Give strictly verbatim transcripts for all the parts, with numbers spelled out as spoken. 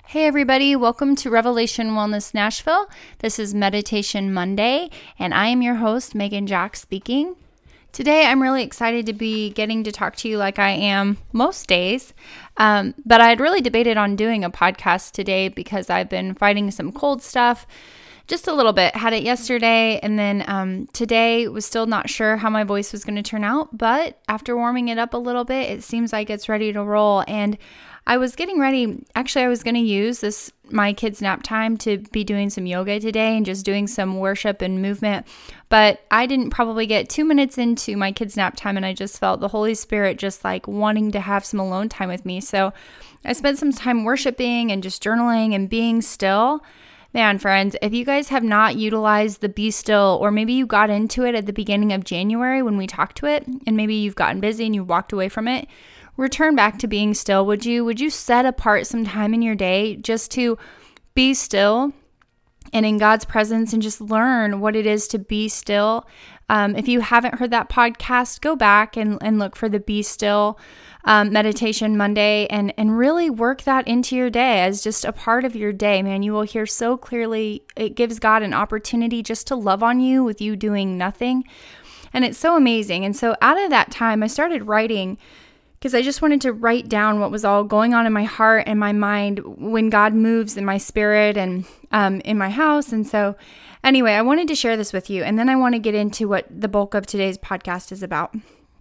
Hey everybody, welcome to Revelation Wellness Nashville. This is Meditation Monday, and I am your host, Megan Jack speaking. Today, I'm really excited to be getting to talk to you like I am most days, um, but I had really debated on doing a podcast today because I've been fighting some cold stuff, just a little bit. Had it yesterday, and then um, today was still not sure how my voice was going to turn out, but after warming it up a little bit, it seems like it's ready to roll, and I was getting ready. Actually, I was going to use this, my kids' nap time, to be doing some yoga today and just doing some worship and movement. But I didn't probably get two minutes into my kids' nap time, and I just felt the Holy Spirit just like wanting to have some alone time with me. So I spent some time worshiping and just journaling and being still. Man, friends, if you guys have not utilized the Be Still, or maybe you got into it at the beginning of January when we talked to it, and maybe you've gotten busy and you walked away from it, return back to being still. Would you would you set apart some time in your day just to be still and in God's presence and just learn what it is to be still? Um, if you haven't heard that podcast, go back and, and look for the Be Still um, Meditation Monday and, and really work that into your day as just a part of your day. Man, you will hear so clearly. It gives God an opportunity just to love on you with you doing nothing. And it's so amazing. And so out of that time, I started writing because I just wanted to write down what was all going on in my heart and my mind when God moves in my spirit and um, in my house. And so anyway, I wanted to share this with you. And then I want to get into what the bulk of today's podcast is about.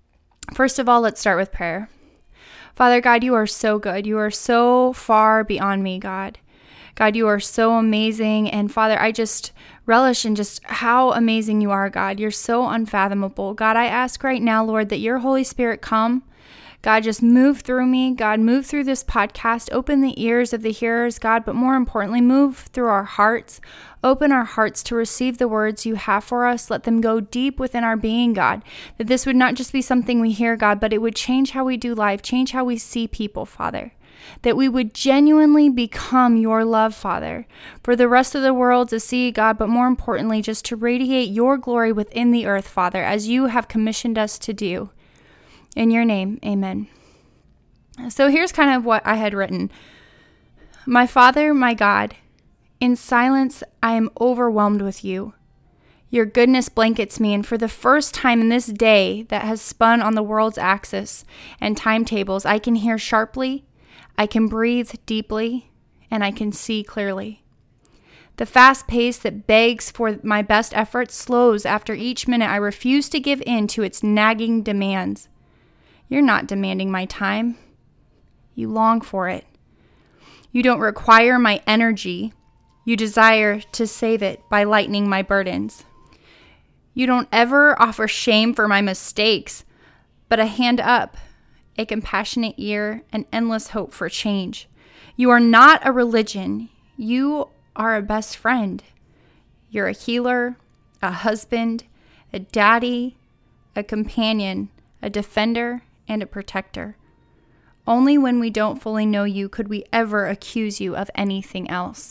First of all, let's start with prayer. Father God, you are so good. You are so far beyond me, God. God, you are so amazing. And Father, I just relish in just how amazing you are, God. You're so unfathomable. God, I ask right now, Lord, that your Holy Spirit come. God, just move through me. God, move through this podcast. Open the ears of the hearers, God, but more importantly, move through our hearts. Open our hearts to receive the words you have for us. Let them go deep within our being, God. That this would not just be something we hear, God, but it would change how we do life, change how we see people, Father. That we would genuinely become your love, Father, for the rest of the world to see, God, but more importantly, just to radiate your glory within the earth, Father, as you have commissioned us to do. In your name, amen. So here's kind of what I had written. My Father, my God, in silence I am overwhelmed with you. Your goodness blankets me, and for the first time in this day that has spun on the world's axis and timetables, I can hear sharply, I can breathe deeply, and I can see clearly. The fast pace that begs for my best efforts slows after each minute I refuse to give in to its nagging demands. You're not demanding my time. You long for it. You don't require my energy. You desire to save it by lightening my burdens. You don't ever offer shame for my mistakes, but a hand up, a compassionate ear, and endless hope for change. You are not a religion. You are a best friend. You're a healer, a husband, a daddy, a companion, a defender, and a protector. Only when we don't fully know you could we ever accuse you of anything else.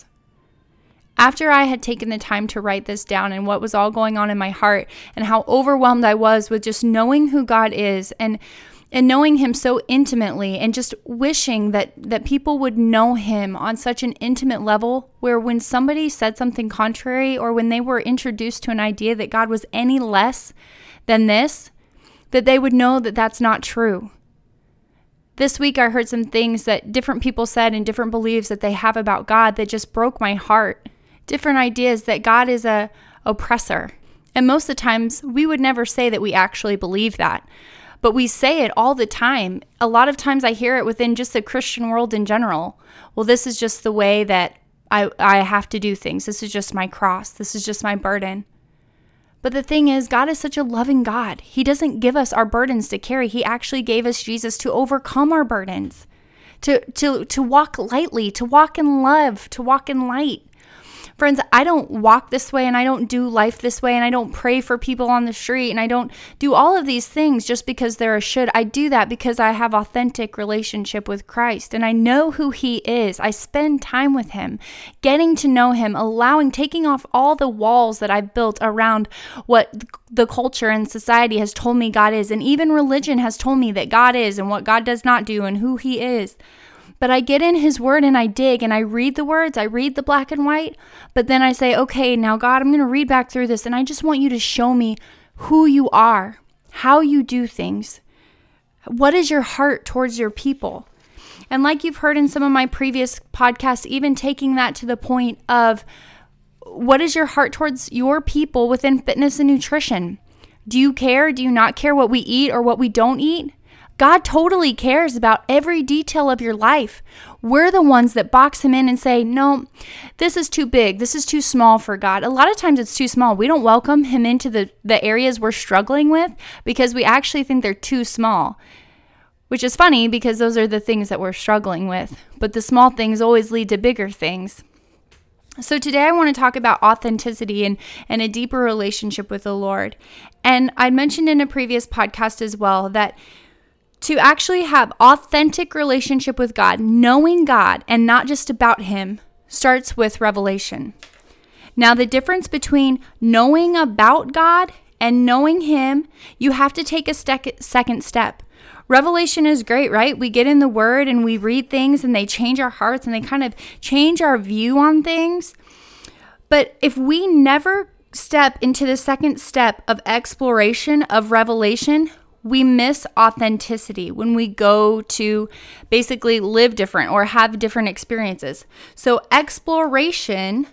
After I had taken the time to write this down and what was all going on in my heart and how overwhelmed I was with just knowing who God is and and knowing him so intimately and just wishing that that people would know him on such an intimate level where when somebody said something contrary or when they were introduced to an idea that God was any less than this, that they would know that that's not true. This week I heard some things that different people said and different beliefs that they have about God that just broke my heart. Different ideas that God is a oppressor. And most of the times we would never say that we actually believe that. But we say it all the time. A lot of times I hear it within just the Christian world in general. Well, this is just the way that I, I have to do things. This is just my cross. This is just my burden. But the thing is, God is such a loving God. He doesn't give us our burdens to carry. He actually gave us Jesus to overcome our burdens, to, to, to walk lightly, to walk in love, to walk in light. Friends, I don't walk this way and I don't do life this way and I don't pray for people on the street and I don't do all of these things just because they're a should. I do that because I have authentic relationship with Christ and I know who he is. I spend time with him, getting to know him, allowing, taking off all the walls that I've built around what the culture and society has told me God is. And even religion has told me that God is and what God does not do and who he is. But I get in his word and I dig and I read the words, I read the black and white, but then I say, okay, now God, I'm going to read back through this and I just want you to show me who you are, how you do things. What is your heart towards your people? And like you've heard in some of my previous podcasts, even taking that to the point of what is your heart towards your people within fitness and nutrition? Do you care? Do you not care what we eat or what we don't eat? God totally cares about every detail of your life. We're the ones that box him in and say, no, this is too big. This is too small for God. A lot of times it's too small. We don't welcome him into the, the areas we're struggling with because we actually think they're too small, which is funny because those are the things that we're struggling with. But the small things always lead to bigger things. So today I want to talk about authenticity and, and a deeper relationship with the Lord. And I mentioned in a previous podcast as well that to actually have authentic relationship with God, knowing God and not just about him, starts with revelation. Now, the difference between knowing about God and knowing him, you have to take a stec- second step. Revelation is great, right? We get in the word and we read things and they change our hearts and they kind of change our view on things. But if we never step into the second step of exploration of revelation, we miss authenticity when we go to basically live different or have different experiences. So exploration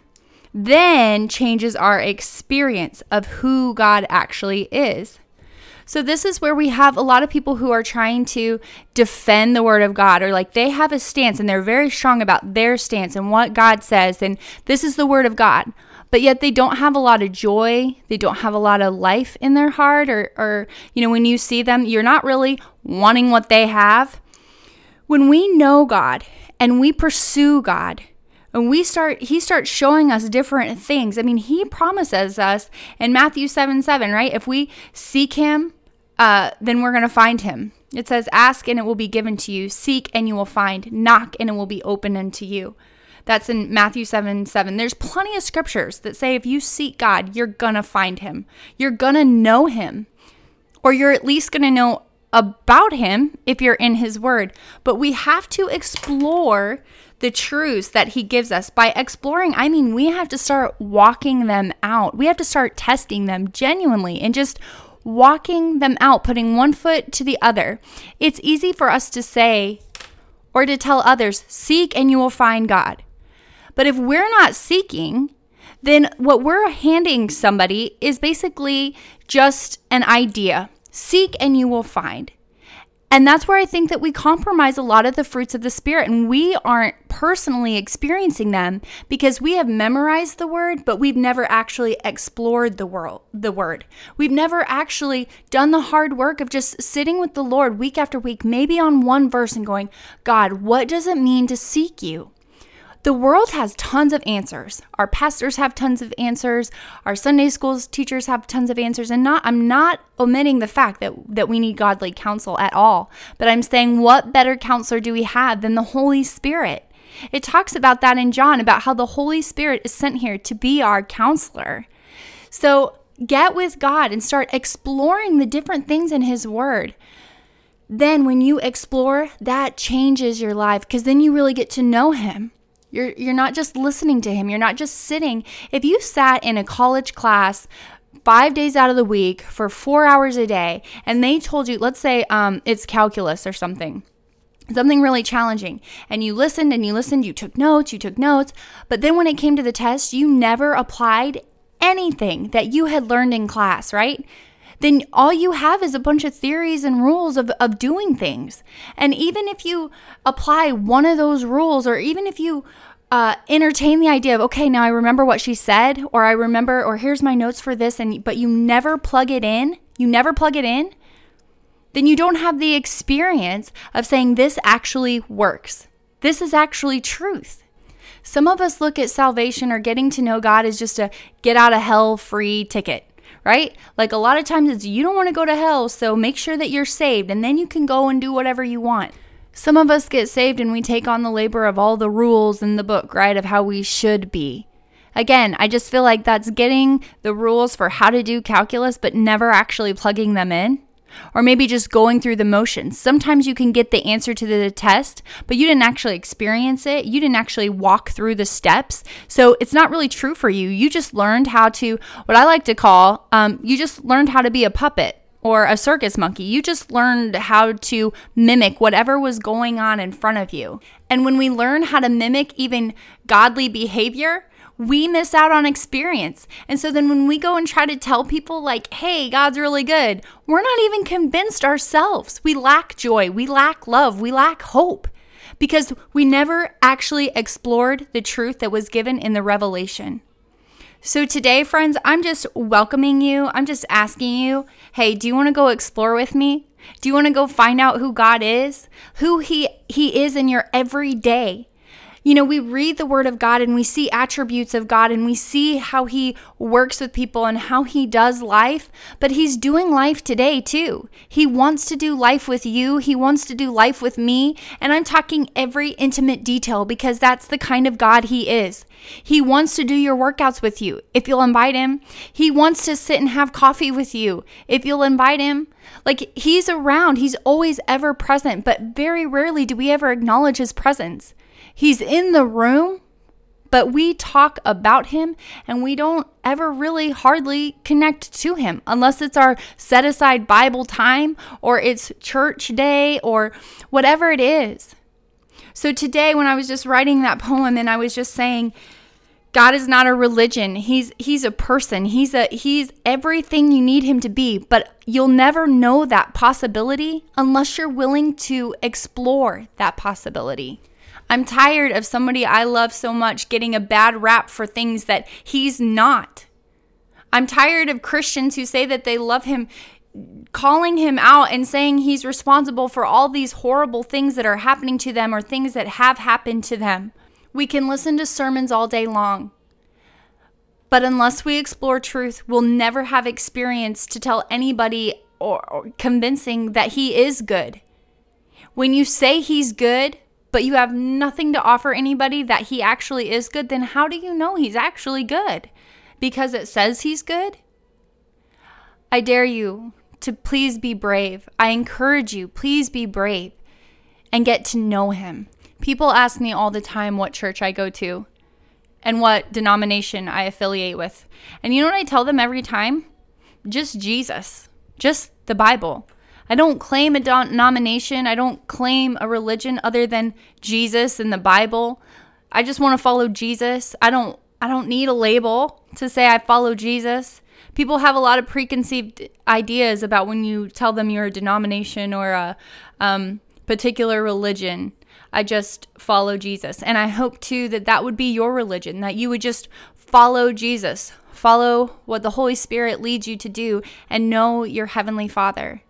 then changes our experience of who God actually is. So this is where we have a lot of people who are trying to defend the word of God, or like they have a stance and they're very strong about their stance and what God says, and this is the word of God. But yet they don't have a lot of joy. They don't have a lot of life in their heart, or, or, you know, when you see them, you're not really wanting what they have. When we know God and we pursue God and we start, he starts showing us different things. I mean, he promises us in Matthew seven seven, right? If we seek him, uh, then we're going to find him. It says, ask and it will be given to you. Seek and you will find. Knock and it will be opened unto you. That's in Matthew seven seven. There's plenty of scriptures that say if you seek God, you're going to find him. You're going to know him. Or you're at least going to know about him if you're in his word. But we have to explore the truths that he gives us. By exploring, I mean we have to start walking them out. We have to start testing them genuinely and just walking them out, putting one foot to the other. It's easy for us to say or to tell others, seek and you will find God. But if we're not seeking, then what we're handing somebody is basically just an idea. Seek and you will find. And that's where I think that we compromise a lot of the fruits of the Spirit, and we aren't personally experiencing them because we have memorized the word, but we've never actually explored the world, the word. We've never actually done the hard work of just sitting with the Lord week after week, maybe on one verse and going, God, what does it mean to seek you? The world has tons of answers. Our pastors have tons of answers. Our Sunday schools teachers have tons of answers. And not, I'm not omitting the fact that, that we need godly counsel at all. But I'm saying, what better counselor do we have than the Holy Spirit? It talks about that in John, about how the Holy Spirit is sent here to be our counselor. So get with God and start exploring the different things in his word. Then when you explore, that changes your life because then you really get to know him. You're you're not just listening to him. You're not just sitting. If you sat in a college class five days out of the week for four hours a day and they told you, let's say um, it's calculus or something, something really challenging, and you listened and you listened, you took notes, you took notes, but then when it came to the test, you never applied anything that you had learned in class, right? Then all you have is a bunch of theories and rules of, of doing things. And even if you apply one of those rules, or even if you uh, entertain the idea of, okay, now I remember what she said, or I remember, or here's my notes for this, and but you never plug it in, you never plug it in, then you don't have the experience of saying this actually works. This is actually truth. Some of us look at salvation or getting to know God as just a get out of hell free ticket. Right? Like a lot of times it's you don't want to go to hell, so make sure that you're saved and then you can go and do whatever you want. Some of us get saved and we take on the labor of all the rules in the book, right? Of how we should be. Again, I just feel like that's getting the rules for how to do calculus, but never actually plugging them in. or maybe just going through the motions. Sometimes you can get the answer to the test, but you didn't actually experience it. You didn't actually walk through the steps. So it's not really true for you. You just learned how to, what I like to call, um, you just learned how to be a puppet or a circus monkey. You just learned how to mimic whatever was going on in front of you. And when we learn how to mimic even godly behavior, we miss out on experience. And so then when we go and try to tell people like, hey, God's really good, we're not even convinced ourselves. We lack joy. We lack love. We lack hope because we never actually explored the truth that was given in the revelation. So today, friends, I'm just welcoming you. I'm just asking you, hey, do you want to go explore with me? Do you want to go find out who God is? Who he, he is in your everyday? You know, we read the word of God and we see attributes of God and we see how he works with people and how he does life, but he's doing life today too. He wants to do life with you. He wants to do life with me. And I'm talking every intimate detail because that's the kind of God he is. He wants to do your workouts with you if you'll invite him. He wants to sit and have coffee with you if you'll invite him. Like he's around. He's always ever present, but very rarely do we ever acknowledge his presence. He's in the room, but we talk about him and we don't ever really hardly connect to him unless it's our set aside Bible time or it's church day or whatever it is. So today when I was just writing that poem and I was just saying, God is not a religion. He's he's a person. He's a he's everything you need him to be, but you'll never know that possibility unless you're willing to explore that possibility. I'm tired of somebody I love so much getting a bad rap for things that he's not. I'm tired of Christians who say that they love him, calling him out and saying he's responsible for all these horrible things that are happening to them or things that have happened to them. We can listen to sermons all day long, but unless we explore truth, we'll never have experience to tell anybody or, or convincing that he is good. When you say he's good, but you have nothing to offer anybody that he actually is good, then how do you know he's actually good? Because it says he's good? I dare you to please be brave. I encourage you, please be brave and get to know him. People ask me all the time what church I go to and what denomination I affiliate with. And you know what I tell them every time? Just Jesus, just the Bible. I don't claim a denomination. I don't claim a religion other than Jesus and the Bible. I just want to follow Jesus. I don't I don't need a label to say I follow Jesus. People have a lot of preconceived ideas about when you tell them you're a denomination or a um, particular religion. I just follow Jesus. And I hope too that that would be your religion, that you would just follow Jesus, follow what the Holy Spirit leads you to do and know your Heavenly Father.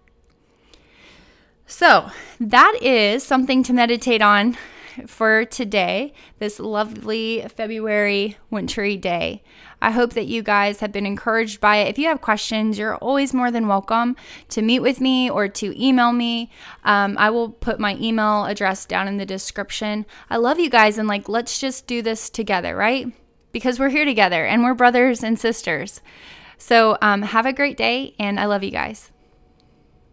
So that is something to meditate on for today, this lovely February wintry day. I hope that you guys have been encouraged by it. If you have questions, you're always more than welcome to meet with me or to email me. Um, I will put my email address down in the description. I love you guys and like, let's just do this together, right? Because we're here together and we're brothers and sisters. So um, have a great day and I love you guys.